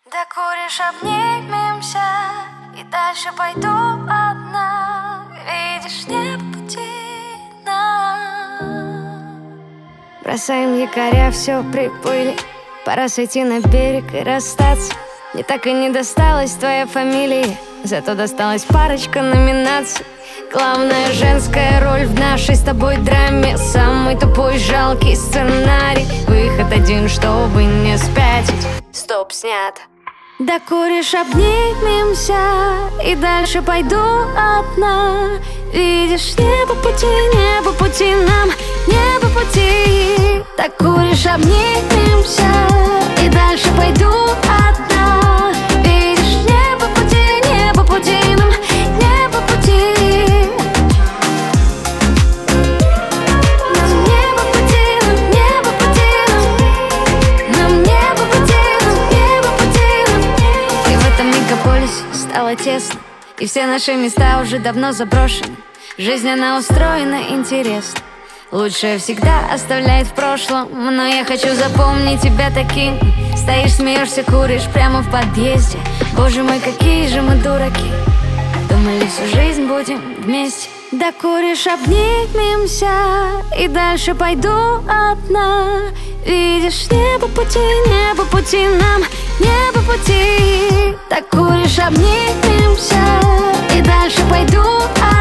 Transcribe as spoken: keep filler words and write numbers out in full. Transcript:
Докуришь, обнимемся, и дальше пойду одна. Видишь, не по пути нам. Бросаем якоря, все приплыли. Пора сойти на берег и расстаться. Мне так и не досталась твоя фамилия, зато досталась парочка номинаций. Главная женская роль в нашей с тобой драме. Самый тупой жалкий сценарий. Выход один, чтобы не спятить. Стоп, снято. Докуришь, обнимемся, и дальше пойду одна. Видишь, не по пути, не по пути нам, не по пути. Докуришь, обнимемся, и дальше пойду одна. Видишь, не по пути, не по пути нам, не по пути. Нам не по пути, нам не по пути нам. Нам не по пути, нам не по пути нам. И в этом мегаполисе стало тесно, и все наши места уже давно заброшены. Жизнь, она устроена интересно. Лучшее всегда оставляет в прошлом, но я хочу запомнить тебя таким. Стоишь, смеешься, куришь прямо в подъезде. Боже мой, какие же мы дураки. Думали, всю жизнь будем вместе. Докуришь, обнимемся, и дальше пойду одна. Видишь, не по пути, не по пути нам, не по пути. Докуришь, обнимемся, и дальше пойду одна.